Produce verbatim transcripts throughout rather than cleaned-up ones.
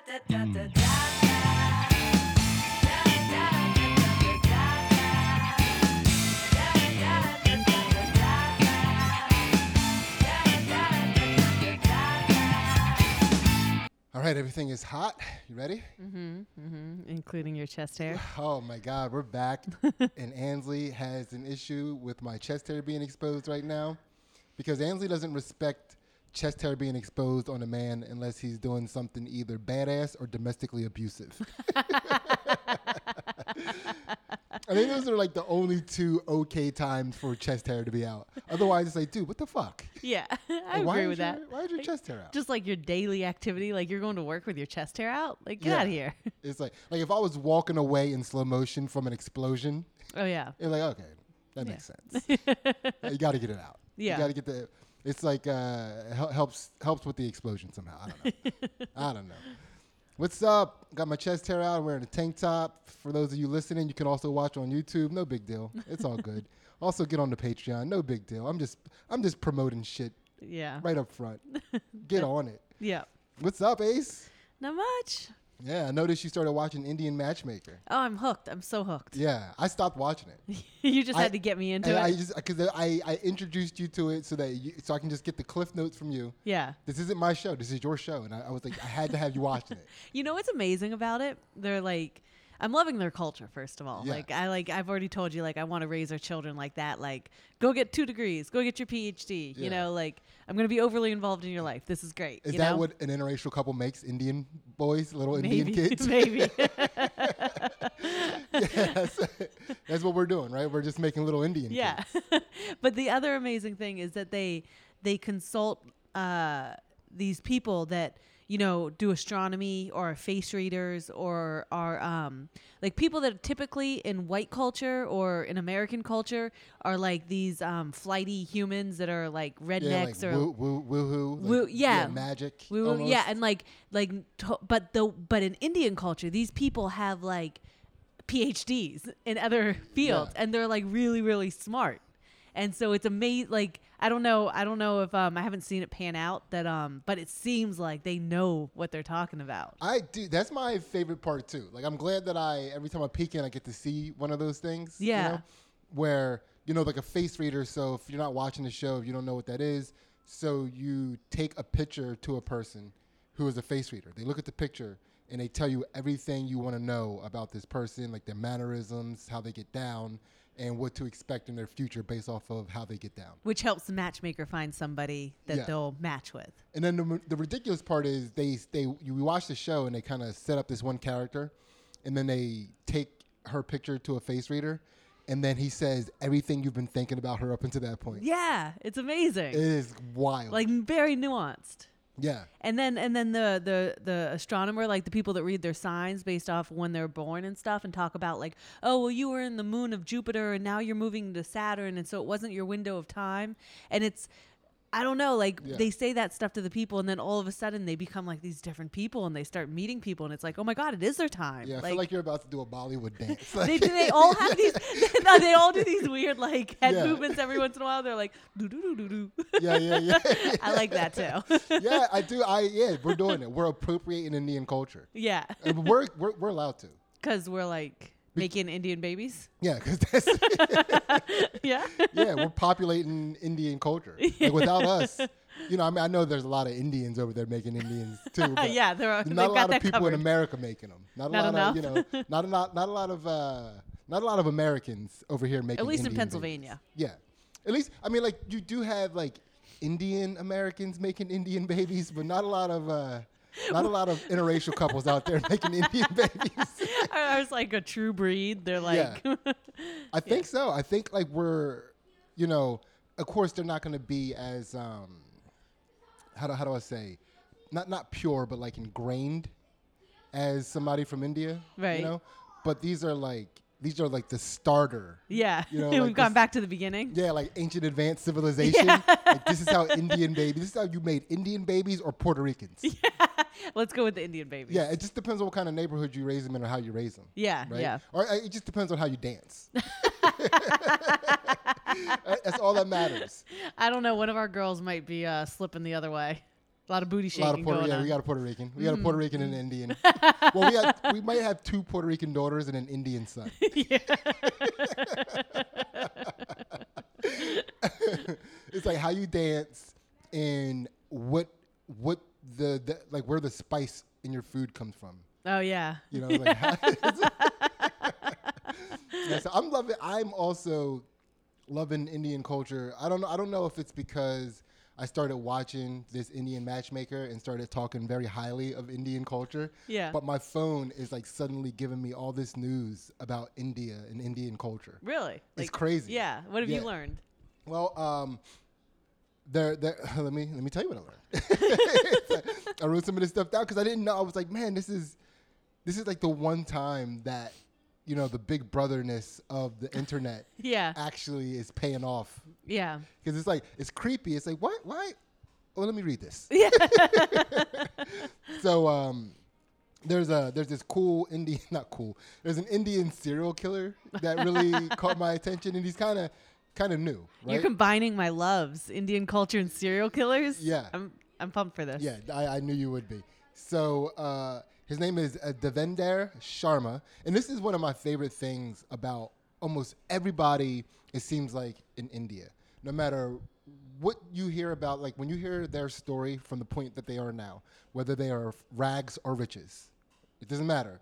All right, everything is hot. You ready? Mm-hmm, mm-hmm. Including your chest hair. Oh my God, we're back. And Ansley has an issue with my chest hair being exposed right now because Ansley doesn't respect chest hair being exposed on a man unless he's doing something either badass or domestically abusive. I think those are like the only two okay times for chest hair to be out. Otherwise, it's like, dude, what the fuck? Yeah, I Like, why agree is with your, that. Why is your Like, chest hair out? Just like your daily activity, like you're going to work with your chest hair out. Like, get Yeah. out of here. It's like, like if I was walking away in slow motion from an explosion, Oh, yeah. it's like, okay, that Yeah. makes sense. You got to get it out. Yeah. You got to get the. It's like uh, hel- helps helps with the explosion somehow. I don't know. I don't know. What's up? Got my chest hair out. I'm wearing a tank top. For those of you listening, you can also watch on YouTube. No big deal. It's all good. Also, get on the Patreon. No big deal. I'm just I'm just promoting shit Yeah. right up front. Get on it. Yeah. What's up, Ace? Not much. Yeah, I noticed you started watching Indian Matchmaker. Oh, I'm hooked. I'm so hooked. Yeah, I stopped watching it. You just I- had to get me into And it. I just because I, I introduced you to it so that you, so I can just get the cliff notes from you. yeah. This isn't my show. This is your show, and I, I was like, I had to have you watching it. You know what's amazing about it? They're like, I'm loving their culture, first of all. Yeah. Like, I like, I've already told you, like, I want to raise our children like that. Like, go get two degrees, go get your P H D. Yeah. You know, like, I'm going to be overly involved in your life. This is great. Is you that know? what an interracial couple makes? Indian boys, little Maybe, Indian kids. maybe. Yeah, that's, that's what we're doing, right? We're just making little Indian Yeah. kids. But the other amazing thing is that they they consult uh, these people that, you know, do astronomy or are face readers or are um, like people that typically in white culture or in American culture are like these um, flighty humans that are like Yeah, rednecks like or woo woo woohoo. Like, Woo- yeah. magic. We were, almost. yeah, and like like, to, but the but in Indian culture, these people have like P H Ds in other fields, Yeah. and they're like really really smart, and so it's amazing. Like I don't know, I don't know if um I haven't seen it pan out that um, but it seems like they know what they're talking about. I do. That's my favorite part too. Like I'm glad that I every time I peek in, I get to see one of those things. you Yeah. know, where you know, like a face reader. So if you're not watching the show, if you don't know what that is, so you take a picture to a person who is a face reader. They look at the picture and they tell you everything you want to know about this person, like their mannerisms, how they get down, and what to expect in their future based off of how they get down. Which helps the matchmaker find somebody that Yeah. they'll match with. And then the, the ridiculous part is they they you watch the show and they kind of set up this one character, and then they take her picture to a face reader, and then he says everything you've been thinking about her up until that point. Yeah, it's amazing. It is wild. Like very nuanced. yeah, And then and then the, the the astronomer, like the people that read their signs based off when they're born and stuff, and talk about like, oh well, you were in the moon of Jupiter and now you're moving to Saturn, and so it wasn't your window of time. And it's, I don't know, like Yeah. they say that stuff to the people, and then all of a sudden they become like these different people, and they start meeting people, and it's like, oh my god, it is their time. yeah. I feel like you're about to do a Bollywood dance. they do. They all have these. no, they all do these weird like head Yeah. movements every once in a while. They're like, do do do do do. yeah, yeah, yeah. I like that too. yeah, I do. I yeah, we're doing it. We're appropriating Indian culture. Yeah, And we're, we're we're allowed to. because we're like making Indian babies. Yeah, because that's Yeah. yeah, we're populating Indian culture. Like without us, you know, I mean, I know there's a lot of Indians over there making Indians too. But yeah, there are. not a They've lot got of that people covered. in America making them. Not a Not lot enough? of, you know, not a lot, not a lot of, uh, not a lot of Americans over here making. At least in Indian Pennsylvania. babies. Yeah, at least I mean, like you do have like Indian Americans making Indian babies, but not a lot of, uh, not a lot of interracial couples out there making Indian babies. I was like a true breed. They're like, I think so. I think like we're, you know, of course they're not going to be as um, how do how do I say, not not pure, but like ingrained as somebody from India, Right. You know, but these are like these are like the starter. yeah. You know, We've like gone this- back to the beginning. Yeah, like ancient advanced civilization. Like this is how Indian babies. This is how you made Indian babies or Puerto Ricans. Yeah, Let's go with the Indian babies. it just depends on what kind of neighborhood you raise them in or how you raise them. Yeah. Right? Yeah. Or uh, it just depends on how you dance. That's all that matters. I don't know. One of our girls might be uh, slipping the other way. A lot of booty A shaking lot of Puerto going yeah, on. we got a Puerto Rican. We got a Puerto Rican and an Indian. well, we got, we might have two Puerto Rican daughters and an Indian son. It's like how you dance and what what the, the like where the spice in your food comes from. Oh yeah. You know, like how, yeah, so I'm loving. I'm also loving Indian culture. I don't know. I don't know if it's because I started watching this Indian matchmaker and started talking very highly of Indian culture. Yeah. But my phone is like suddenly giving me all this news about India and Indian culture. Really? It's crazy. Yeah. What have Yeah. you learned? Well, um, there, there. Let me let me tell you what I learned. Like, I wrote some of this stuff down because I didn't know. I was like, man, this is this is like the one time that you know the big brotherness of the internet Yeah. actually is paying off. Yeah. Because it's like it's creepy. It's like what? Why? Well, let me read this. Yeah. So um, there's a there's this cool Indian, not cool. There's an Indian serial killer that really caught my attention, and he's kind of kind of new, right? You're combining my loves, Indian culture and serial killers. Yeah. I'm I'm pumped for this. Yeah, I, I knew you would be. So uh, his name is uh, Devender Sharma, and this is one of my favorite things about almost everybody. It seems like in India, no matter what you hear about, like when you hear their story from the point that they are now, whether they are rags or riches, it doesn't matter.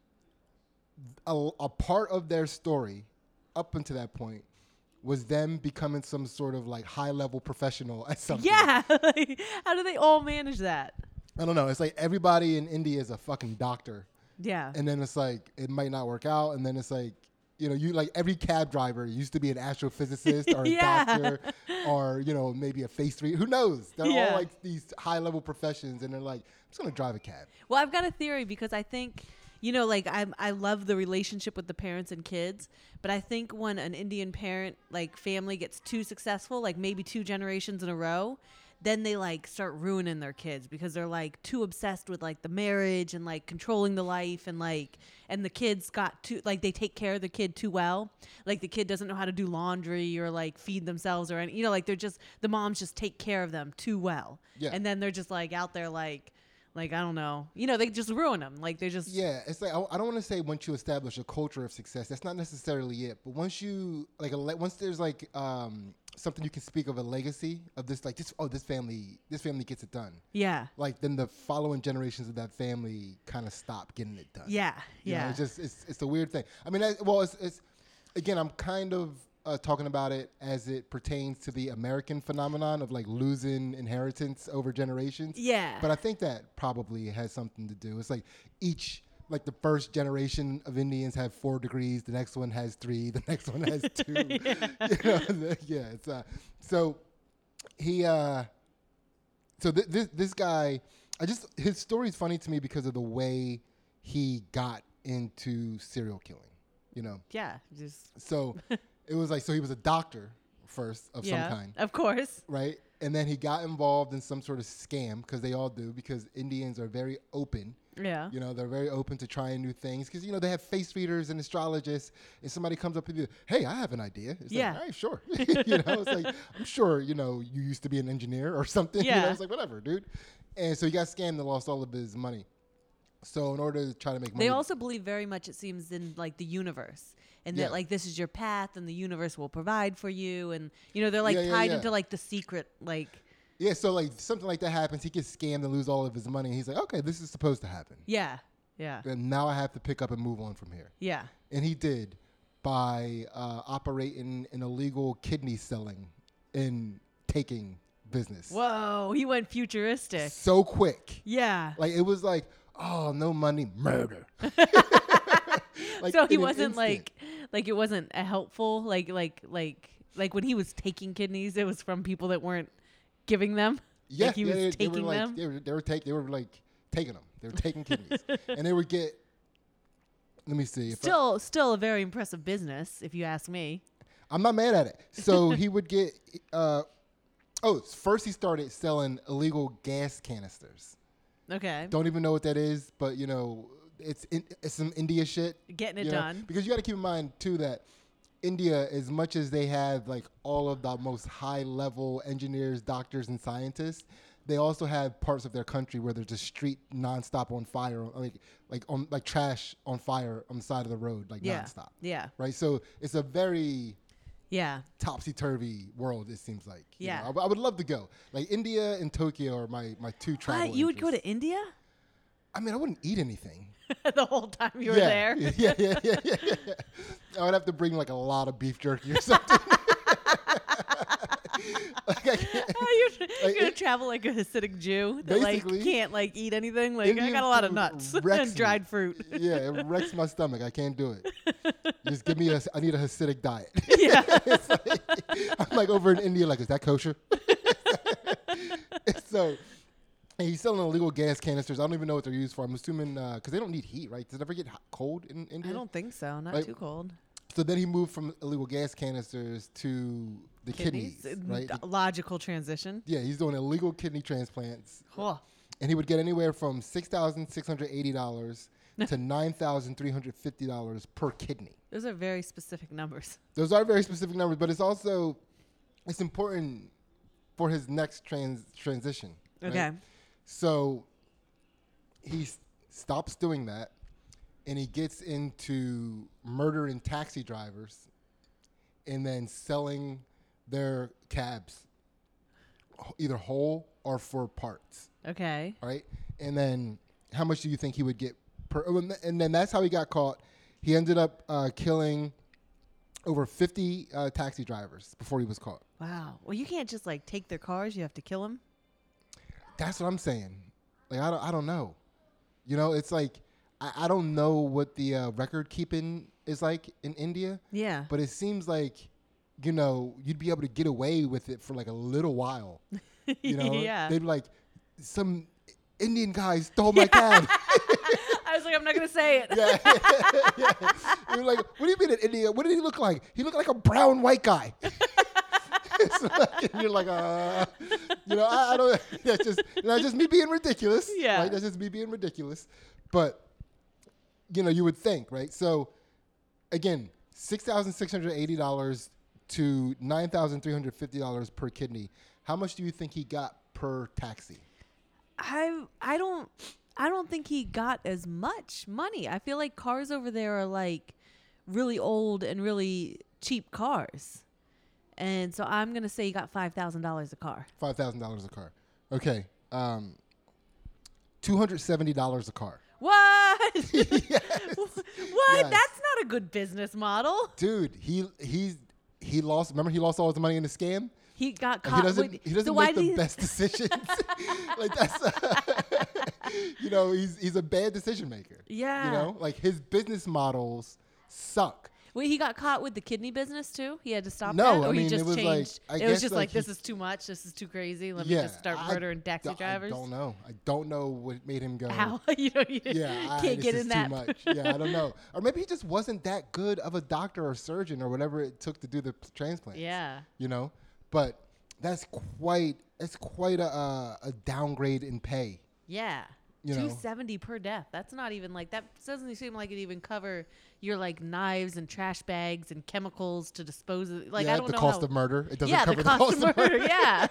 A, a part of their story, up until that point, was them becoming some sort of like high level professional at something. Yeah. Like, how do they all manage that? I don't know. It's like everybody in India is a fucking doctor. Yeah. And then it's like, it might not work out. And then it's like, you know, you like every cab driver used to be an astrophysicist or a Yeah. doctor or, you know, maybe a face reader. Who knows? They're Yeah. all like these high level professions. And they're like, I'm just going to drive a cab. Well, I've got a theory because I think, you know, like I I love the relationship with the parents and kids, but I think when an Indian parent like family gets too successful, like maybe two generations in a row, then they like start ruining their kids because they're like too obsessed with like the marriage and like controlling the life and like and the kids got too like they take care of the kid too well. Like the kid doesn't know how to do laundry or like feed themselves or any, you know, like they're just the moms just take care of them too well. Yeah. And then they're just like out there like Like, I don't know. You know, they just ruin them. Like, they just... Yeah, it's like, I, I don't want to say once you establish a culture of success. That's not necessarily it. But once you, like, a le- once there's, like, um, something you can speak of a legacy of this, like, this, oh, this family, this family gets it done. Yeah. Like, then the following generations of that family kind of stop getting it done. Yeah. You know, Yeah. it's just, it's, it's a weird thing. I mean, I, well, it's, it's, again, I'm kind of uh, talking about it as it pertains to the American phenomenon of, like, losing inheritance over generations. Yeah. But I think that probably has something to do. It's like each, like the first generation of Indians have four degrees, the next one has three, the next one has two. Yeah. You know, the- yeah. It's uh, so he, uh, so th- this this guy, I just his story is funny to me because of the way he got into serial killing. You know, Yeah. Just... so it was like so he was a doctor first of yeah. some kind. Of course. Right? And then he got involved in some sort of scam because they all do because Indians are very open. Yeah. You know, they're very open to trying new things because, you know, they have face readers and astrologists and somebody comes up with you, hey, I have an idea. It's Yeah. like, all right, sure. You know, it's like, I'm sure, you know, you used to be an engineer or something. You Yeah. know, it's like, whatever, dude. And so he got scammed and lost all of his money. So in order to try to make money. They also believe very much, it seems, in like the universe, and Yeah. that like this is your path, and the universe will provide for you, and you know they're like Yeah, yeah, tied yeah. into like the secret, like Yeah, so like something like that happens. He gets scammed and lose all of his money. And he's like, okay, this is supposed to happen. yeah, yeah, And now I have to pick up and move on from here. yeah. And he did by uh, operating an illegal kidney selling and taking business. Whoa, he went futuristic. So quick. Yeah. Like, it was like, oh, no money, murder. Like, So he in an wasn't instant. like like it wasn't a helpful like like like like when he was taking kidneys, it was from people that weren't giving them. Yeah, like he yeah, was they, they taking were like, them. They were, they were, take, they were like taking them. They were taking kidneys. And they would get, let me see. If I, Still, still a very impressive business, if you ask me. I'm not mad at it. So he would get, uh, oh, first he started selling illegal gas canisters. Okay, Don't even know what that is, but you know, it's in, it's some India shit. getting it you know? done. Because you got to keep in mind too that India, as much as they have like all of the most high level engineers, doctors, and scientists, they also have parts of their country where there's a street nonstop on fire, like like on like trash on fire on the side of the road, like Yeah. nonstop. Yeah. Right. So it's a very Yeah. topsy turvy world. It seems like. you Yeah. know. I, w- I would love to go. Like India and Tokyo are my my two travel. What? You would go interests. to India I mean, I wouldn't eat anything. the whole time you were yeah. there? Yeah, yeah, yeah, yeah, yeah, yeah. I would have to bring like a lot of beef jerky or something. like I can't, Oh, you're, Like, you're gonna it- travel like a Hasidic Jew that like Basically, can't like eat anything. Like I Indian got a lot of food nuts wrecks and me. dried fruit. yeah, it wrecks my stomach. I can't do it. Just give me a. I need a Hasidic diet. Yeah. It's like, I'm like over in India. Like, is that kosher? So, and he's selling illegal gas canisters. I don't even know what they're used for. I'm assuming because they don't need heat, right? Does it ever get hot, cold in India? I don't think so. Not Like, too cold. So then he moved from illegal gas canisters to the kidneys, Uh, right? d- Logical transition. Yeah, he's doing illegal kidney transplants, Oh, and he would get anywhere from six thousand six hundred eighty dollars to nine thousand three hundred fifty dollars per kidney. those are very specific numbers. Those are very specific numbers, but it's also it's important for his next trans transition. right? Okay. So he s- stops doing that, and he gets into murdering taxi drivers, and then selling their cabs, h- either whole or for parts. Okay. Right? And then how much do you think he would get per? oh, And th- and then that's how he got caught. He ended up uh, killing over fifty uh, taxi drivers before he was caught. Wow. Well, you can't just like take their cars. You have to kill them. That's what I'm saying. Like I don't, I don't know. You know, it's like I, I don't know what the uh, record keeping is like in India, Yeah. but it seems like you know you'd be able to get away with it for like a little while. You know, Yeah. they'd be like some Indian guy stole my cab. I was like, I'm not gonna say it. yeah, yeah. You're like, what do you mean in India? What did he look like? He looked like a brown white guy. It's like, and you're like, uh, you know, I, I don't. That's just that's just me being ridiculous. Yeah. right? That's just me being ridiculous. But you know, you would think, right? So again, six thousand six hundred eighty dollars to nine thousand three hundred fifty dollars per kidney. How much do you think he got per taxi? I I don't I don't think he got as much money. I feel like cars over there are like really old and really cheap cars. And so I'm going to say he got five thousand dollars a car. Five thousand dollars a car. Okay. Um, two hundred seventy dollars a car. What? Yes. What? Yes. That's not a good business model. Dude, he he's he lost. Remember, he lost all his money in the scam. He got Like, caught. he doesn't. Wait, he doesn't so why make did the he, best decisions. like that's, uh, you know, he's he's a bad decision maker. Yeah. You know, like his business models suck. Wait, he got caught with the kidney business too? He had to stop No, that? Or I mean, he just it was like- changed? I it guess, was just like, like, this he- is too much. This is too crazy. Let yeah, me just start I murdering taxi d- drivers. I don't know. I don't know what made him go. How? you know, you Yeah, I, can't this get is in too that. much. Yeah, I don't know. Or maybe he just wasn't that good of a doctor or surgeon or whatever it took to do the p- transplant. Yeah. You know, but that's quite that's quite a uh, a downgrade in pay. Yeah. You know. two seventy per death. That's not even like that doesn't seem like it even cover your like knives and trash bags and chemicals to dispose of like yeah, I don't the know cost how, of murder. It doesn't yeah, cover the cost, of murder. murder. Yeah.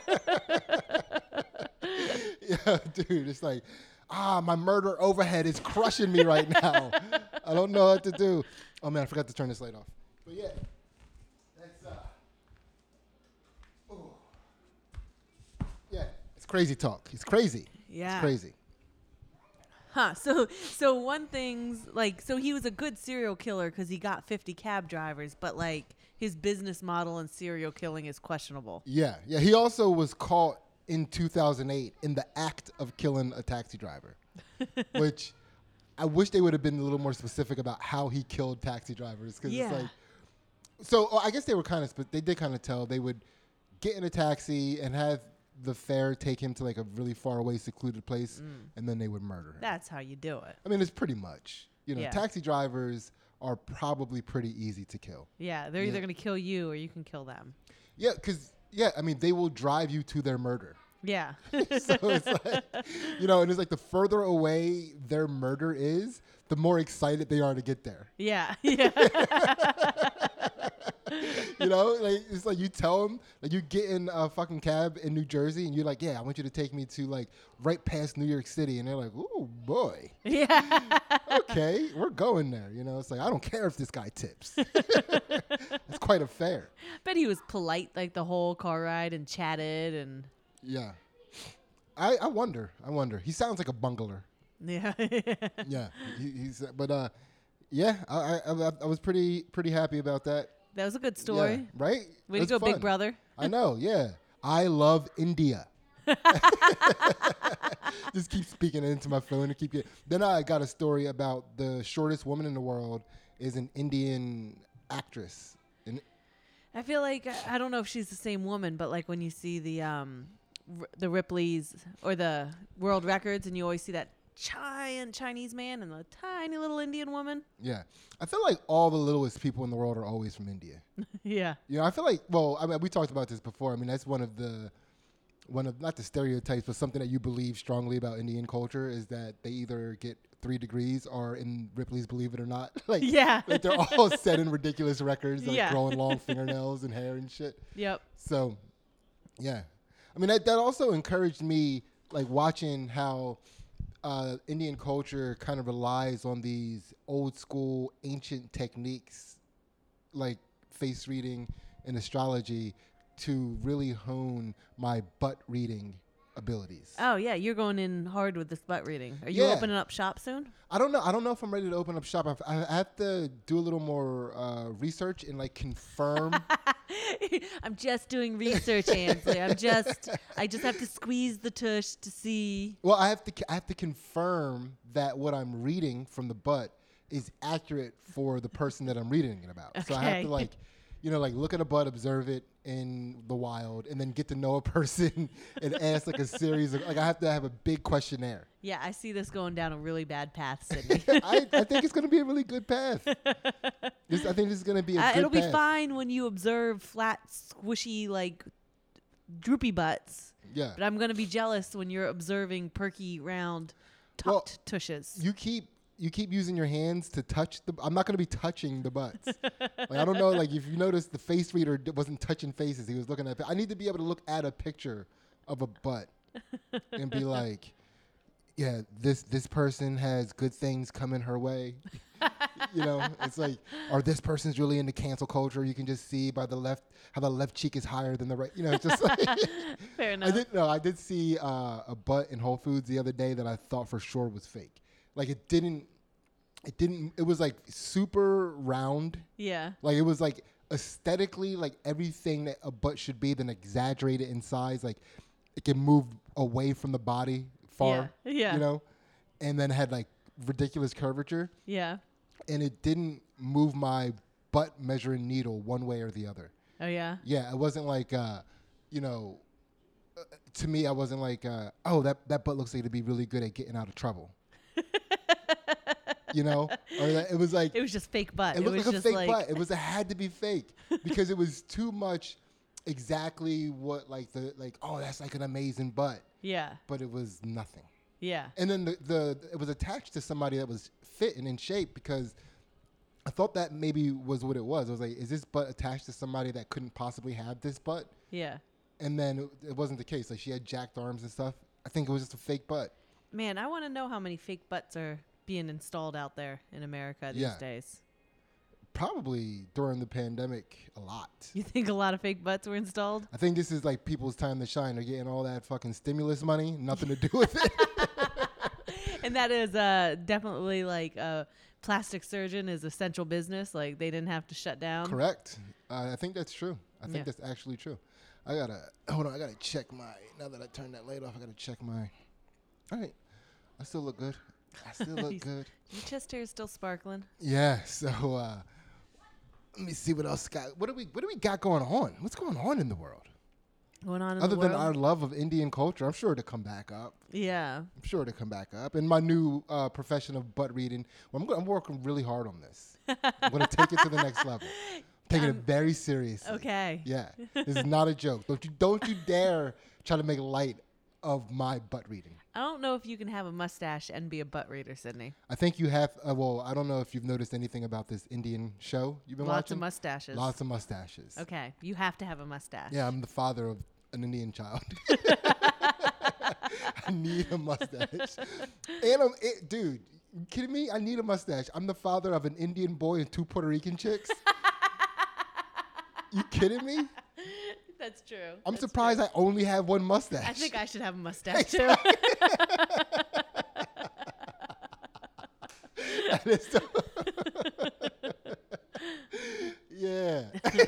Yeah, dude, it's like, ah, my murder overhead is crushing me right now. I don't know what to do. Oh man, I forgot to turn this light off. But yeah, that's uh, ooh. yeah, it's crazy talk. It's crazy. Yeah. It's crazy. Huh. So so one thing's like so he was a good serial killer because he got fifty cab drivers, but like his business model and serial killing is questionable. Yeah, yeah. He also was caught in two thousand eight in the act of killing a taxi driver, which I wish they would have been a little more specific about how he killed taxi drivers. Because Yeah. it's like, so oh, I guess they were kind of, they did kind of tell. They would get in a taxi and have the fare take him to like a really far away, secluded place, and then they would murder him. That's how you do it. I mean, it's pretty much, you know, Yeah. taxi drivers are probably pretty easy to kill. Yeah, they're Yeah. either going to kill you or you can kill them. Yeah, because, yeah, I mean, they will drive you to their murder. Yeah. So it's like, you know, and it's like the further away their murder is, the more excited they are to get there. yeah. Yeah. You know, like it's like you tell them, like you get in a fucking cab in New Jersey, and you're like, yeah, I want you to take me to like right past New York City, and they're like, oh boy, Yeah. okay, we're going there. You know, it's like I don't care if this guy tips. It's quite a fare. But he was polite like the whole car ride and chatted and Yeah, I I wonder, I wonder. He sounds like a bungler. yeah. Yeah, he, he's but uh, yeah, I, I I was pretty pretty happy about that. That was a good story. Yeah, right? Way to It's go, fun. big brother. I know, yeah. I love India. Just keep speaking it into my phone and keep getting. Then I got a story about the shortest woman in the world is an Indian actress. And I feel like I don't know if she's the same woman, but like when you see the um r- the Ripley's or the world records, and you always see that giant Chinese man and the tiny little Indian woman. yeah, I feel like all the littlest people in the world are always from India. Yeah. You know, I feel like, well, I mean, we talked about this before. I mean, that's one of the, one of, not the stereotypes, but something that you believe strongly about Indian culture is that they either get three degrees or in Ripley's Believe It or Not. Like, Yeah. like they're all set in ridiculous records, like Yeah. growing long fingernails and hair and shit. Yep. So, yeah. I mean, that, that also encouraged me, like, watching how uh, Indian culture kind of relies on these old school, ancient techniques, like face reading and astrology, to really hone my butt reading abilities. Oh yeah, you're going in hard with this butt reading. Are you Yeah. opening up shop soon? I don't know. I don't know if I'm ready to open up shop. I've- I have to do a little more uh, research and like confirm. I'm just doing research, Ansley. I'm just I just have to squeeze the tush to see. Well, I have to. I have to confirm that what I'm reading from the butt is accurate for the person that I'm reading it about. So I have Okay. to like, you know, like look at a butt, observe it in the wild, and then get to know a person and ask like a series of like I have to have a big questionnaire. Yeah, I see this going down a really bad path, Sydney. I, I think it's going to be a really good path. This, I think this is going to be a Uh, good it'll be path. fine when you observe flat, squishy, like droopy butts. Yeah. But I'm gonna be jealous when you're observing perky, round, Well, tucked tushes. You keep you keep using your hands to touch the. I'm not going to be touching the butts. Like, I don't know. Like if you notice, the face reader d- wasn't touching faces. He was looking at. I need to be able to look at a picture of a butt and be like, yeah, this this person has good things coming her way. You know, it's like, or this person's really into cancel culture. You can just see by the left how the left cheek is higher than the right. You know, it's just like. Fair I enough. did no. I did see uh, a butt in Whole Foods the other day that I thought for sure was fake. Like it didn't. It didn't. It was like super round. Yeah. Like it was like aesthetically like everything that a butt should be, then exaggerated in size. Like it can move away from the body far. Yeah. Yeah. You know, and then had like ridiculous curvature, Yeah. and it didn't move my butt measuring needle one way or the other. Oh yeah. Yeah, it wasn't like, uh, you know, uh, to me, I wasn't like, uh, oh, that, that butt looks like to be really good at getting out of trouble. You know, or that, it was like It was just fake butt. it It, looked was like a just fake like butt. It was it had to be fake because it was too much exactly what like the like oh that's like an amazing butt, yeah. but it was nothing. Yeah. And then the, the it was attached to somebody that was fit and in shape because I thought that maybe was what it was. I was like, is this butt attached to somebody that couldn't possibly have this butt? Yeah. And then it, it wasn't the case. Like she had jacked arms and stuff. I think it was just a fake butt. Man, I want to know how many fake butts are being installed out there in America these Yeah. days. Probably during the pandemic, a lot. You think a lot of fake butts were installed? I think this is like people's time to shine. They're getting all that fucking stimulus money, nothing to do with it. And that is uh, definitely like a plastic surgeon is essential business. Like they didn't have to shut down. Correct. Uh, I think that's true. I think Yeah. that's actually true. I gotta hold on. I gotta check my. Now that I turned that light off, I gotta check my. All right, I still look good. I still look He's- good. Your chest hair is still sparkling. Yeah. So uh, let me see what else got. What do we What do we got going on? What's going on in the world? Going on in Other the than world. our love of Indian culture, I'm sure to come back up. yeah. I'm sure to come back up. And my new uh, profession of butt reading. Well, I'm, go- I'm working really hard on this. I'm going to take it to the next level. Taking it Um, very seriously. Okay. Yeah, this is not a joke. Don't you don't you dare try to make light of my butt reading. I don't know if you can have a mustache and be a butt reader, Sydney. I think you have. Uh, well, I don't know if you've noticed anything about this Indian show you've been Lots watching. of mustaches. Lots of mustaches. Okay, you have to have a mustache. Yeah, I'm the father of an Indian child. I need a mustache. And I'm, it, dude, you kidding me? I need a mustache. I'm the father of an Indian boy and two Puerto Rican chicks. You kidding me? That's true. I'm That's surprised true. I only have one mustache. I think I should have a mustache too. That is so yeah.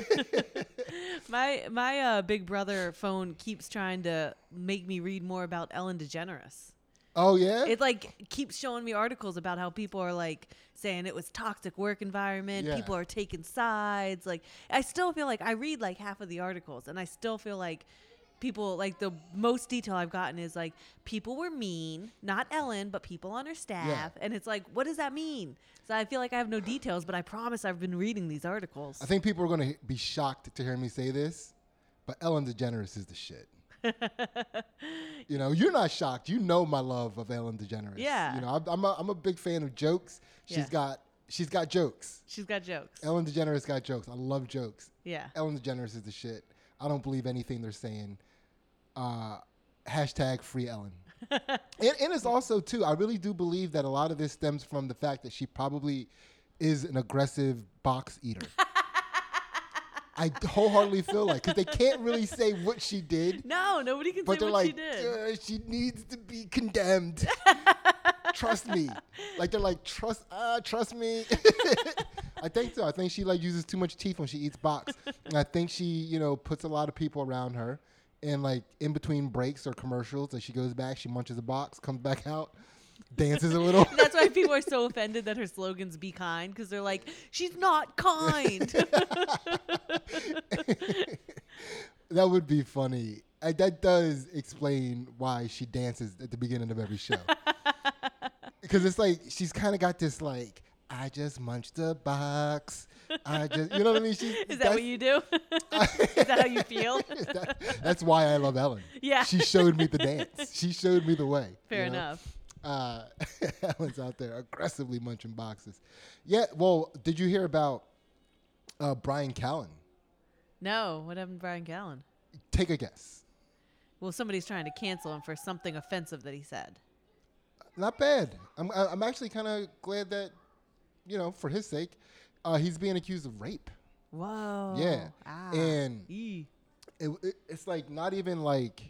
my my uh, big brother phone keeps trying to make me read more about Ellen DeGeneres. Oh yeah. It like keeps showing me articles about how people are like saying it was toxic work environment. Yeah. People are taking sides. Like I still feel like I read like half of the articles, and I still feel like people like the most detail I've gotten is like people were mean, not Ellen, but people on her staff, Yeah. and it's like, what does that mean? So I feel like I have no details, but I promise I've been reading these articles. I think people are going to be shocked to hear me say this, but Ellen DeGeneres is the shit. You know, you're not shocked. You know my love of Ellen DeGeneres. Yeah. You know, I'm, I'm, a, I'm a big fan of jokes. She's Yeah. got she's got jokes. She's got jokes. Ellen DeGeneres got jokes. I love jokes. Yeah. Ellen DeGeneres is the shit. I don't believe anything they're saying. Uh, hashtag free Ellen. and, and it's also, too, I really do believe that a lot of this stems from the fact that she probably is an aggressive box eater. I wholeheartedly feel like, because they can't really say what she did. No, nobody can But say they're what like, she did. "Uh, she needs to be condemned. Trust me. Like, they're like, trust uh, trust me. I think so. I think she, like, uses too much teeth when she eats box. And I think she, you know, puts a lot of people around her. And, like, in between breaks or commercials, like, she goes back, she munches a box, comes back out, dances a little. That's why people are so offended that her slogan's "Be kind," because they're like, she's not kind. That would be funny. I, that does explain why she dances at the beginning of every show. Because it's like, she's kind of got this, like, I just munched a box. I just, you know what I mean? She's, Is that what you do? Is that how you feel? that, that's why I love Ellen. Yeah. She showed me the dance. She showed me the way. Fair you know? enough. Uh, Ellen's out there aggressively munching boxes. Yeah, well, did you hear about uh, Brian Callen? No, what happened to Brian Callen? Take a guess. Well, somebody's trying to cancel him for something offensive that he said. Not bad. I'm I- I'm actually kind of glad that, you know, for his sake, uh, he's being accused of rape. Whoa. Yeah. Ah. And Eee. it, it, it's like not even like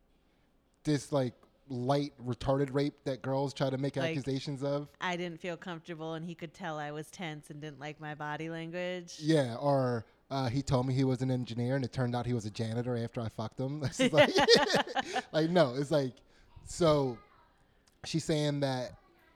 this like light retarded rape that girls try to make Like- accusations of. I didn't feel comfortable, and he could tell I was tense and didn't like my body language. Yeah, or uh, he told me he was an engineer, and it turned out he was a janitor after I fucked him. It's just like, like, no, it's like, so she's saying that,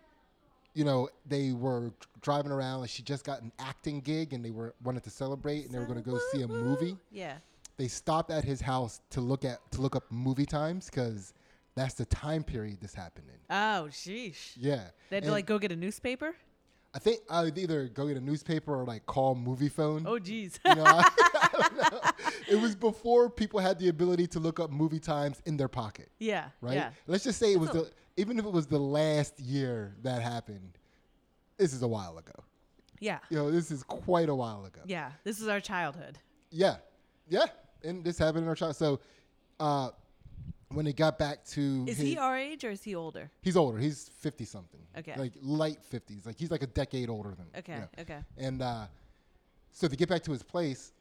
you know, they were driving around, like she just got an acting gig, and they were wanted to celebrate, and they were going to go see a movie. Yeah. They stopped at his house to look at to look up movie times because that's the time period this happened in. Oh, sheesh. Yeah, They had to And like go get a newspaper? I think I would either go get a newspaper or like call movie phone. Oh, geez. You know, I, I don't know. It was before people had the ability to look up movie times in their pocket, yeah. right? Yeah. Let's just say it was That's the even if it was the last year that happened. This is a while ago. Yeah. You know, this is quite a while ago. Yeah. This is our childhood. Yeah, yeah, and this happened in our child. So, uh, when it got back to, Is his, he our age or is he older? he's older. He's fifty something. Okay. Like light fifties. Like he's like a decade older than. Okay. you know. Okay. And uh, so they get back to his place,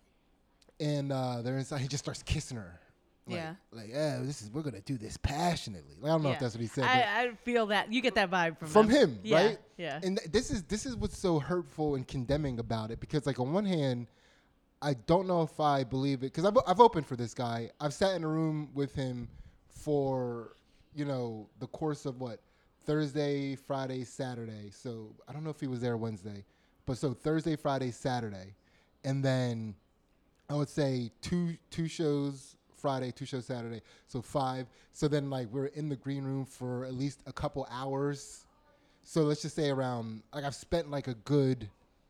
and uh, they're inside. He just starts kissing her. Like, Yeah. Like, yeah, this is we're gonna do this passionately. Like, I don't know Yeah. if that's what he said. but I, I feel that. You get that vibe from from him. him, Yeah. right? Yeah. And th- this is this is what's so hurtful and condemning about it, because like on one hand, I don't know if I believe it, because I've I've opened for this guy. I've sat in a room with him for, you know, the course of what, Thursday, Friday, Saturday. So I don't know if he was there Wednesday, but so Thursday, Friday, Saturday, and then I would say two two shows Friday, two shows Saturday, so five. So then like we're in the green room for at least a couple hours. So let's just say around, like I've spent like a good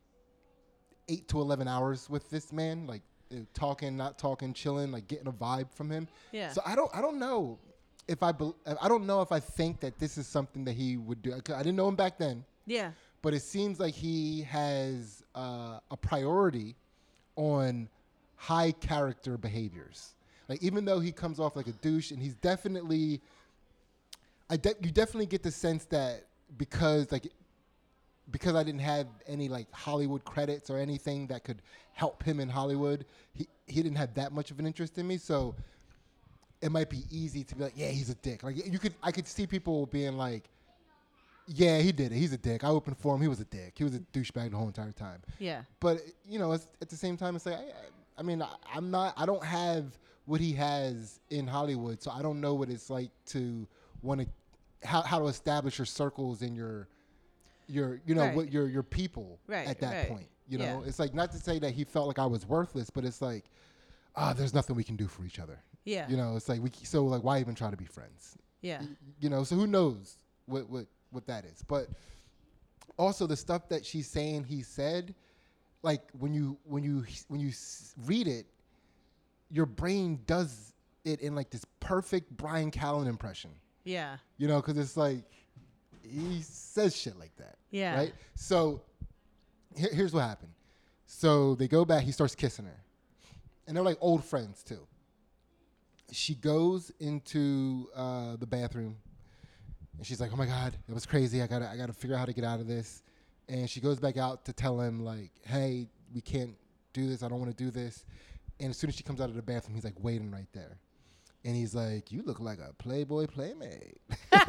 eight to eleven hours with this man, like uh, talking, not talking, chilling, like getting a vibe from him. Yeah. So I don't, I don't know. if I bel I don't know if I think that this is something that he would do. I didn't know him back then, Yeah. but it seems like he has uh, a priority on high character behaviors. Like even though he comes off like a douche, and he's definitely, I de- you definitely get the sense that because like because I didn't have any like Hollywood credits or anything that could help him in Hollywood, he he didn't have that much of an interest in me. So it might be easy to be like, yeah, he's a dick. Like you could, I could see people being like, yeah, he did it. He's a dick. I opened for him. He was a dick. He was a douchebag the whole entire time. Yeah. But you know, it's, at the same time, it's like, I, I mean, I, I'm not. I don't have what he has in Hollywood, so I don't know what it's like to want to how how to establish your circles and your your you know Right. what your your people Right, at that right. point. You know, Yeah. it's like not to say that he felt like I was worthless, but it's like, ah, there's nothing we can do for each other. Yeah. You know, it's like we so like why even try to be friends? Yeah. You know, so who knows what what what that is? But also the stuff that she's saying he said, like when you when you when you s- read it, your brain does it in like this perfect Brian Callen impression. Yeah. You know, because it's like he says shit like that. Yeah. Right. So here, here's what happened. So they go back. He starts kissing her, and they're like old friends too. She goes into uh, the bathroom, and she's like, "Oh my God, that was crazy. I gotta, I gotta figure out how to get out of this." And she goes back out to tell him, like, "Hey, we can't do this. I don't want to do this." And as soon as she comes out of the bathroom, he's like waiting right there, and he's like, "You look like a Playboy playmate."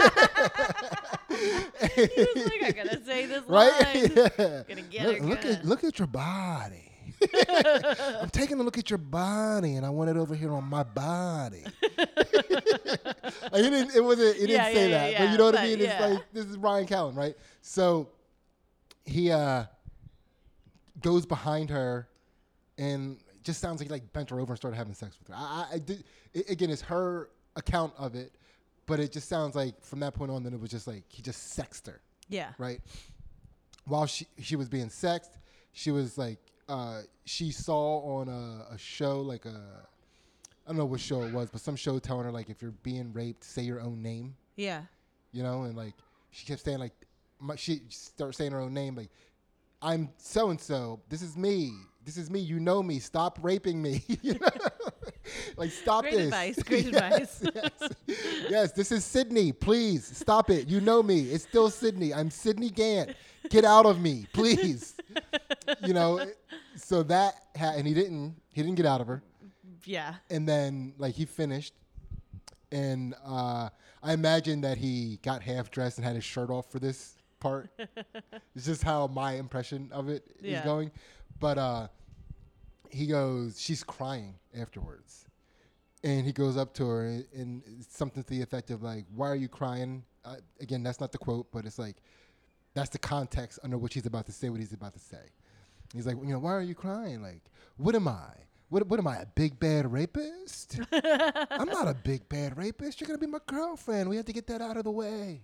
He was like, I gotta say this Right? line. Yeah. Gonna get look, her look good. at look at your body. I'm taking a look at your body, and I want it over here on my body. Like, he didn't. It wasn't. It didn't Yeah, say yeah, that. yeah, But you know what but I mean? It's yeah. like this is Brian Callen, right? So he uh, goes behind her, and just sounds like he like bent her over and started having sex with her. I, I, I did. It, again, it's her account of it, but it just sounds like from that point on, then it was just like he just sexed her. Yeah. Right. While she she was being sexed, she was like uh, she saw on a, a show like a I don't know what show it was, but some show telling her like if you're being raped, say your own name. Yeah. You know, and like she kept saying like my, she started saying her own name like I'm so and so. This is me. This is me. You know me. Stop raping me. You know, like stop Great this. advice. Great yes, advice. yes. Yes, this is Sydney. Please stop it. You know me. It's still Sydney. I'm Sydney Gant. Get out of me, please. You know, so that ha- and he didn't. He didn't get out of her. Yeah. And then like he finished, and uh, I imagine that he got half dressed and had his shirt off for this part. It's just how my impression of it is Yeah. going. But uh, he goes, she's crying afterwards. And he goes up to her and, and it's something to the effect of like, why are you crying? Uh, again, that's not the quote, but it's like, that's the context under which he's about to say what he's about to say. He's like, you know, why are you crying? Like, what am I? What, what am I, a big bad rapist? I'm not a big bad rapist. You're going to be my girlfriend. We have to get that out of the way.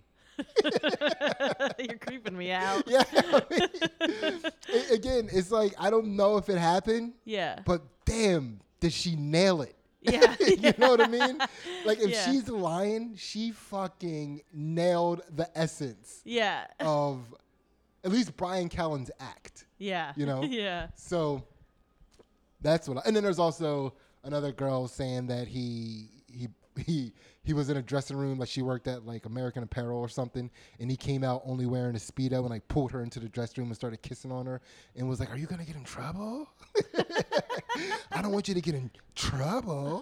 You're creeping me out. Yeah. I mean, it- again, it's like, I don't know if it happened, Yeah. but damn, did she nail it? Yeah. You know what I mean? Like, if Yeah. she's lying, she fucking nailed the essence Yeah. of at least Brian Callen's act. Yeah. You know? Yeah. So that's what I, and then there's also another girl saying that he he he he was in a dressing room, like she worked at like American Apparel or something, and he came out only wearing a Speedo and like pulled her into the dressing room and started kissing on her and was like, "Are you gonna get in trouble? I don't want you to get in trouble."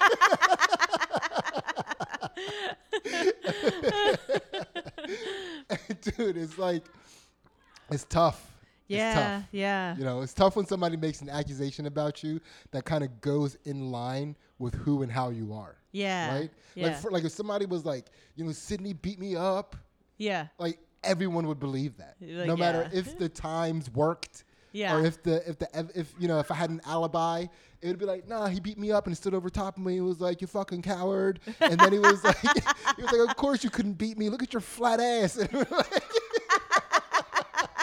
Dude, it's like it's tough. It's Yeah. tough. Yeah. You know, it's tough when somebody makes an accusation about you that kind of goes in line with who and how you are. Yeah. Right? Yeah. Like, for, like if somebody was like, you know, Sydney beat me up, Yeah. like everyone would believe that, Like, no matter yeah. if the times worked. Yeah. Or if the if the if you know if I had an alibi, it would be like, nah, he beat me up and stood over top of me. He was like, "You fucking coward," and then he was like, he was like, "Of course you couldn't beat me. Look at your flat ass."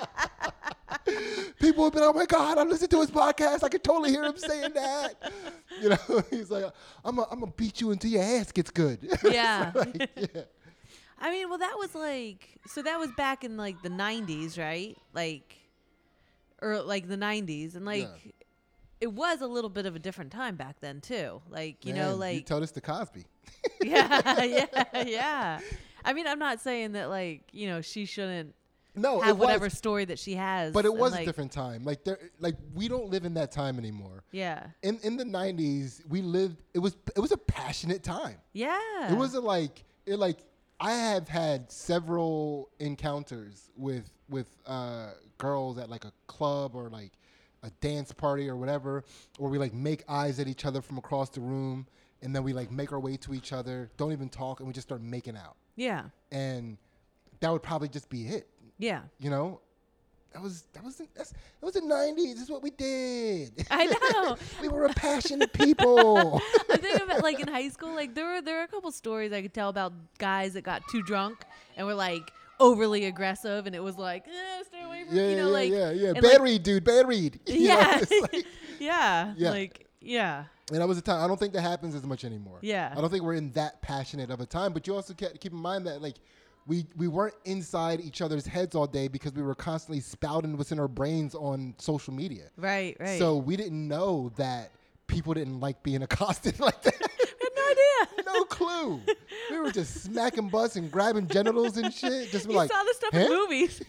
People would be like, "Oh my God, I listened to his podcast. I could totally hear him saying that." You know, he's like, I'm gonna I'm gonna beat you until your ass gets good. Yeah. Like, yeah. I mean, well, that was like, so that was back in like the nineties, right? Like, or like the nineties. And like, Yeah. it was a little bit of a different time back then, too. Like, you Man, know, you like, tell this to Cosby. yeah, yeah, yeah. I mean, I'm not saying that, like, you know, she shouldn't No, have it whatever was, story that she has. but it and, was like, a different time. Like there, like we don't live in that time anymore. Yeah. In in the nineties, we lived. It was it was a passionate time. Yeah. It wasn't like it like I have had several encounters with with uh, girls at like a club or like a dance party or whatever, where we like make eyes at each other from across the room, and then we like make our way to each other, don't even talk, and we just start making out. Yeah. And that would probably just be it. Yeah. You know, that was that was that's, that was the nineties. This is what we did. I know. We were a passionate people. I think about like in high school, like there were there are a couple stories I could tell about guys that got too drunk and were like overly aggressive, and it was like, eh, stay away from Yeah, you know, yeah, like yeah, yeah. and, Bad like, read, dude. Bad read. You know, yeah, it's like- yeah, Yeah. like yeah, and that was a time. I don't think that happens as much anymore. Yeah. I don't think we're in that passionate of a time. But you also ca- keep in mind that like we we weren't inside each other's heads all day because we were constantly spouting what's in our brains on social media. right, right. So we didn't know that people didn't like being accosted like that. I had no idea. No clue. We were just smacking butts and grabbing genitals and shit. Just be You like, saw this stuff huh? in movies.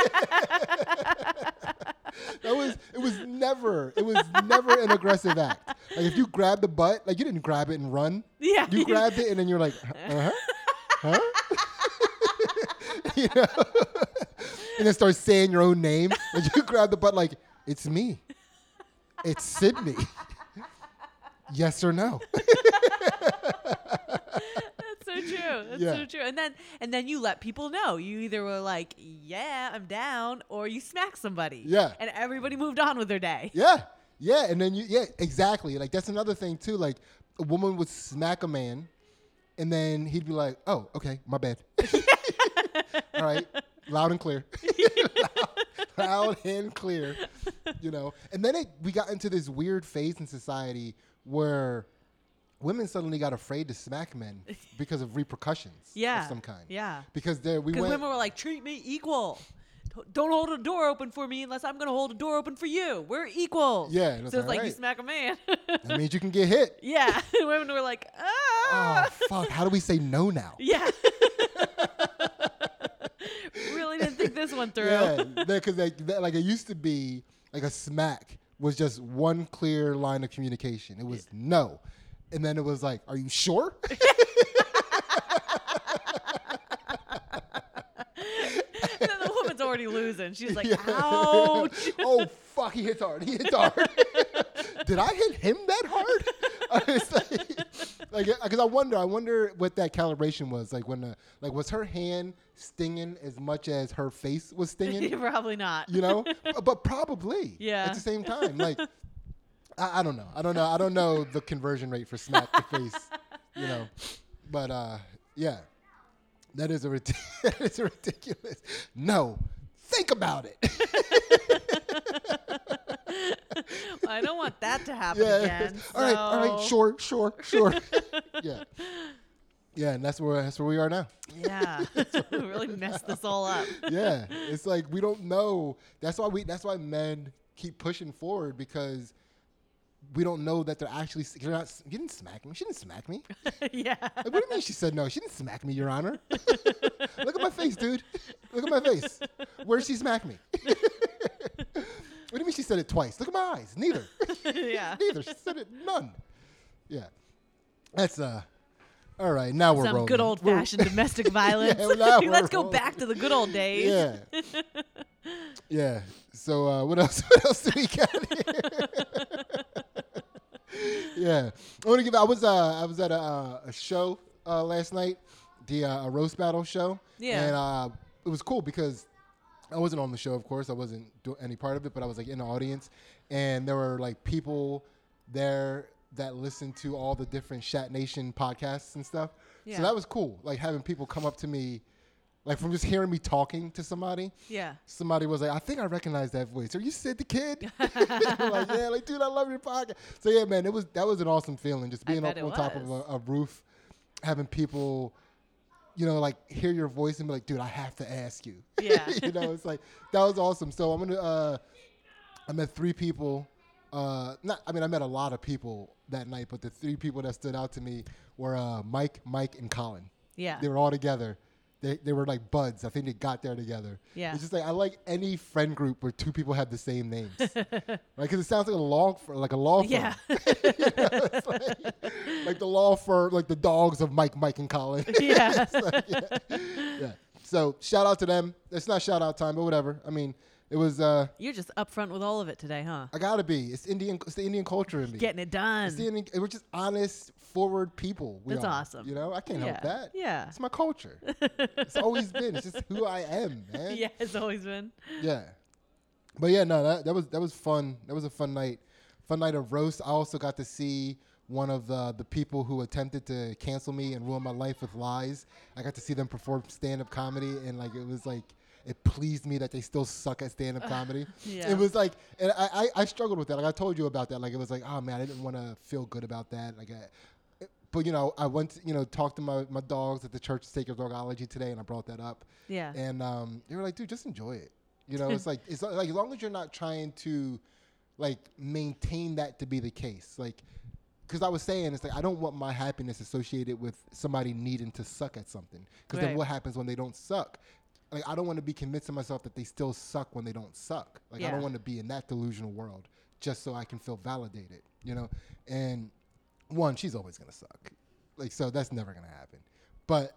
That was it was never it was never an aggressive act. Like if you grabbed the butt, like you didn't grab it and run. Yeah. You grabbed it and then you're like, uh-huh. Huh? You know? And then start saying your own name. Like you grab the butt like, it's me. It's Sydney. Yes or no? That's so true. That's Yeah. so true. And then and then you let people know. You either were like, yeah, I'm down, or you smack somebody. Yeah. And everybody moved on with their day. Yeah. Yeah. And then you, yeah, exactly. Like that's another thing too. Like a woman would smack a man and then he'd be like, oh, okay, my bad. All right. Loud and clear. loud, loud and clear. You know, and then it, we got into this weird phase in society where women suddenly got afraid to smack men because of repercussions Yeah. of some kind. Yeah. Because there we Because went. women were like, treat me equal. Don't hold a door open for me unless I'm going to hold a door open for you. We're equals. Yeah, and it's So it's like, like you right. smack a man. That means you can get hit. Yeah. Women were like, ah. Oh fuck! How do we say no now? Yeah. Really didn't think this one through. Yeah, because like, that- like it used to be like a smack was just one clear line of communication. It was no, and then it was like, "Are you sure?" And then the woman's already losing. She's like, Yeah. ouch. Oh fuck! He hits hard. He hits hard. Did I hit him that hard? It's like, like, because I wonder, I wonder what that calibration was like when, the, like, was her hand stinging as much as her face was stinging? Probably not. You know, but, but probably. Yeah. At the same time, like, I, I don't know. I don't know. I don't know the conversion rate for smack the face. You know, but uh, yeah, that is a rid- that is a ridiculous. No, think about it. I don't want that to happen Yeah. again. All right. All right. so- Sure. Sure. Sure. Yeah. Yeah, and that's where that's where we are now. Yeah. Really messed this all up. Yeah, it's like we don't know. That's why we. That's why men keep pushing forward because we don't know that they're actually. You're not. You didn't smack me. She didn't smack me. Yeah. Like, what do you mean she said no? She didn't smack me, Your Honor. Look at my face, dude. Look at my face. Where did she smack me? What do you mean she said it twice? Look at my eyes. Neither. Yeah. Neither. She said it none. Yeah. That's uh. All right, now we're Some rolling. good old We're- fashioned domestic violence. Yeah, now we're Let's go rolling. back to the good old days. Yeah. Yeah. So uh, what else? What else do we got here? Yeah. I want to give. I was uh, I was at a, uh, a show uh, last night, the uh, a roast battle show. Yeah. And uh, it was cool because I wasn't on the show, of course. I wasn't doing any part of it, but I was like in the audience, and there were like people there that listened to all the different Shat Nation podcasts and stuff. Yeah. So that was cool. Like having people come up to me. Like from just hearing me talking to somebody. Yeah. Somebody was like, I think I recognize that voice. Are you Sid the Kid? I'm like, yeah, like, dude, I love your podcast. So yeah, man, it was that was an awesome feeling. Just being I up bet on it top of a, was. a roof, having people, you know, like hear your voice and be like, dude, I have to ask you. Yeah. You know, it's like that was awesome. So I'm gonna uh I met three people. Uh not I mean I met a lot of people that night, but the three people that stood out to me were uh Mike, Mike, and Colin. Yeah. They were all together. They they were like buds. I think they got there together. Yeah. It's just like I like any friend group where two people have the same names, right? Because it sounds like a law for like a law firm. Yeah. You know, it's like, like the law firm, like the dogs of Mike, Mike, and Colin. Yeah. It's like, yeah. Yeah. So shout out to them. It's not shout out time, but whatever. I mean, it was. Uh, You're just upfront with all of it today, huh? I gotta be. It's Indian. It's the Indian culture in me. Getting it done. It's the Indian, we're just honest, forward people. We That's are, awesome. You know, I can't Yeah. help that. Yeah. It's my culture. It's always been. It's just who I am, man. Yeah, it's always been. Yeah. But yeah, no, that, that was that was fun. That was a fun night. Fun night of roast. I also got to see one of the the people who attempted to cancel me and ruin my life with lies. I got to see them perform stand-up comedy, and like it was like it pleased me that they still suck at stand-up comedy. Yeah. It was like, and I, I I struggled with that. Like I told you about that. Like it was like, oh man, I didn't want to feel good about that. Like I, but you know, I went to, you know, talked to my, my dogs at the Church of Sacred Dogology today, and I brought that up. Yeah. And um, they were like, dude, just enjoy it. You know, it's like it's like as long as you're not trying to like maintain that to be the case. Like, because I was saying, it's like I don't want my happiness associated with somebody needing to suck at something. Because Right. then what happens when they don't suck? Like, I don't want to be convincing myself that they still suck when they don't suck. Like, I Yeah. don't want to be in that delusional world just so I can feel validated. You know, and one, she's always gonna suck. Like, so that's never gonna happen. But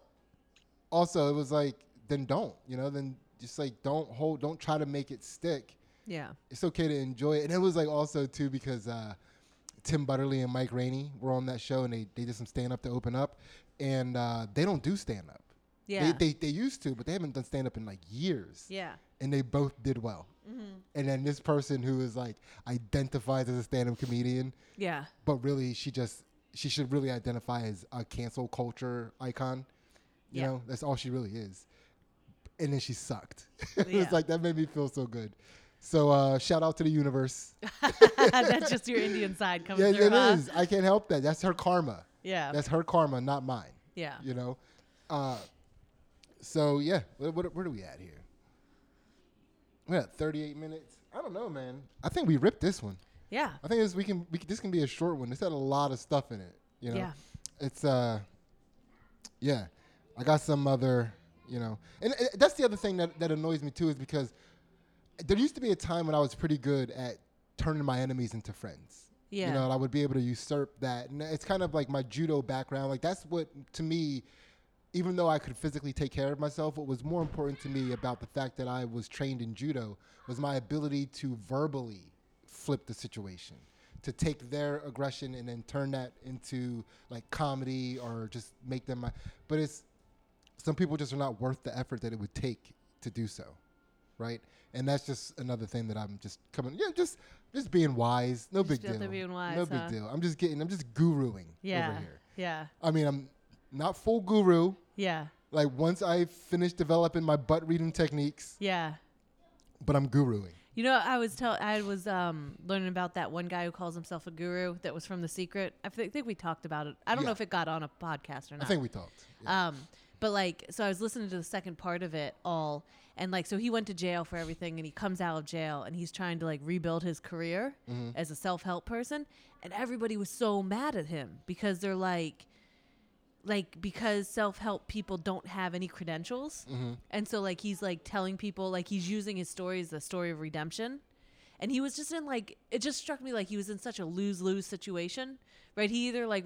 also, it was like, then don't. You know, then. Just like don't hold, don't try to make it stick. Yeah. It's okay to enjoy it. And it was like also too because uh, Tim Butterly and Mike Rainey were on that show and they, they did some stand up to open up, and uh, they don't do stand up. Yeah. They, they they used to, but they haven't done stand up in like years. Yeah. And they both did well. Mm-hmm. And then this person who is like identifies as a stand up comedian, Yeah. but really she just she should really identify as a cancel culture icon. You Yeah. know, that's all she really is. And then she sucked. It Yeah. was like, that made me feel so good. So uh, shout out to the universe. That's just your Indian side coming Yeah, through, it huh? is. I can't help that. That's her karma. Yeah. That's her karma, not mine. Yeah. You know? Uh, so, yeah. What, what, where are we at here? We're at thirty-eight minutes. I don't know, man. I think we ripped this one. Yeah. I think this, we can, we can, this can be a short one. This had a lot of stuff in it. You know? Yeah. It's, uh, yeah. I got some other... You know, and uh, that's the other thing that, that annoys me too, is because there used to be a time when I was pretty good at turning my enemies into friends. Yeah. You know, and I would be able to usurp that. And it's kind of like my judo background. Like that's what, to me, even though I could physically take care of myself, what was more important to me about the fact that I was trained in judo was my ability to verbally flip the situation, to take their aggression and then turn that into like comedy or just make them my, but it's, some people just are not worth the effort that it would take to do so, right? And that's just another thing that I'm just coming, yeah, just just being wise. No Just big feel deal. like being wise, no huh? big deal. I'm just getting, I'm just guruing Yeah. over here. Yeah. I mean, I'm not full guru. Yeah. Like once I finish developing my butt reading techniques, Yeah. but I'm guruing. You know, I was tell I was um, learning about that one guy who calls himself a guru that was from The Secret. I thi- think we talked about it. I don't know Yeah. if it got on a podcast or not. I think we talked. Yeah. Um, but like, so I was listening to the second part of it all, and like, so he went to jail for everything, and he comes out of jail, and he's trying to like rebuild his career Mm-hmm. as a self-help person, and everybody was so mad at him because they're like, like because self-help people don't have any credentials, Mm-hmm. and so like he's like telling people like he's using his story as a story of redemption. And he was just in like, it just struck me like he was in such a lose-lose situation, right? He either like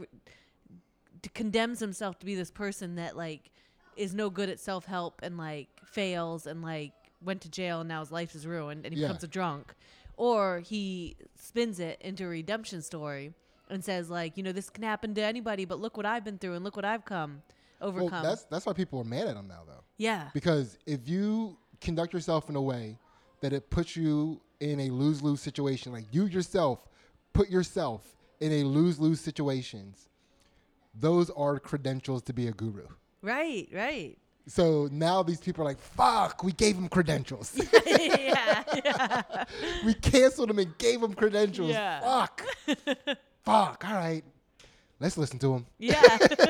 d- condemns himself to be this person that like is no good at self-help and like fails and like went to jail and now his life is ruined and he Yeah. becomes a drunk, or he spins it into a redemption story and says like, you know, this can happen to anybody, but look what I've been through and look what I've come overcome. Well, that's that's why people are mad at him now, though. yeah. Because if you conduct yourself in a way that it puts you in a lose-lose situation, like you yourself put yourself in a lose-lose situations, those are credentials to be a guru. Right, right. So now these people are like, fuck, we gave him credentials. yeah, yeah. We canceled him and gave him credentials. Yeah. Fuck. Fuck. All right. Let's listen to him. Yeah.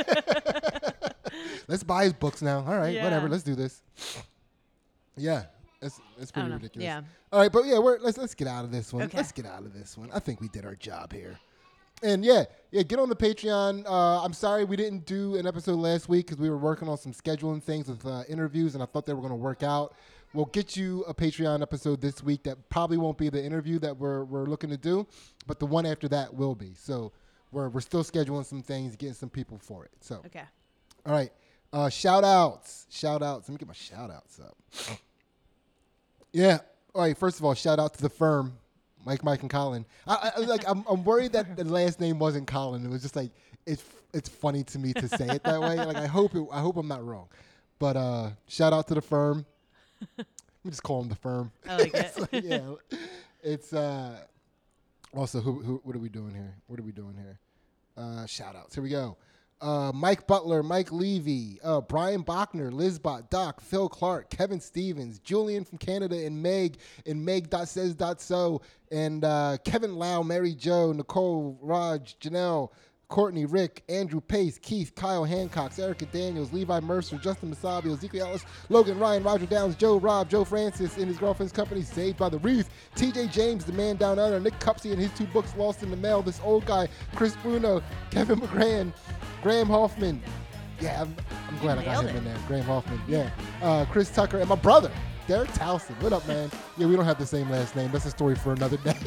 Let's buy his books now. All right, Yeah. whatever. Let's do this. Yeah. It's, it's I pretty don't know. ridiculous. Yeah. All right, but yeah, we're, let's let's get out of this one. Okay. Let's get out of this one. I think we did our job here. And yeah, yeah, get on the Patreon. Uh, I'm sorry we didn't do an episode last week because we were working on some scheduling things with uh, interviews, and I thought they were going to work out. We'll get you a Patreon episode this week that probably won't be the interview that we're we're looking to do, but the one after that will be. So we're we're still scheduling some things, getting some people for it. So Okay. all right, uh, shout outs, shout outs. Let me get my shout outs up. Yeah. All right. First of all, shout out to the firm, Mike, Mike, and Colin. I, I like. I'm, I'm worried that the last name wasn't Colin. It was just like it's it's funny to me to say it that way. Like I hope it, I hope I'm not wrong. But uh, shout out to the firm. We just call them the firm. I like it. It's like, yeah. It's uh. Also, who, who what are we doing here? What are we doing here? Uh, shout outs. Here we go. Uh, Mike Butler, Mike Levy, uh, Brian Bachner, Liz Bot, Doc, Phil Clark, Kevin Stevens, Julian from Canada, and Meg, and Meg.says.so, and uh, Kevin Lau, Mary Jo, Nicole, Raj, Janelle, Courtney, Rick, Andrew Pace, Keith, Kyle Hancock, Erica Daniels, Levi Mercer, Justin Masabio, Ezekiel Ellis, Logan Ryan, Roger Downs, Joe Rob, Joe Francis, and his girlfriend's company, Saved by the Wreath, T J James, The Man Down Under, Nick Cupsey and his two books, Lost in the Mail, This Old Guy, Chris Bruno, Kevin McGran, Graham Hoffman. Yeah, I'm, I'm glad I got him nailed in there. Graham Hoffman, yeah. Uh, Chris Tucker, and my brother, Derek Towson. What up, man? Yeah, we don't have the same last name. That's a story for another day.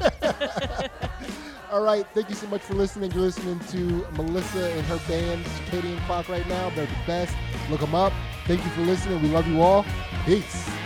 All right, thank you so much for listening. You're listening to Melissa and her band, Circadian Clock, right now. They're the best. Look them up. Thank you for listening. We love you all. Peace.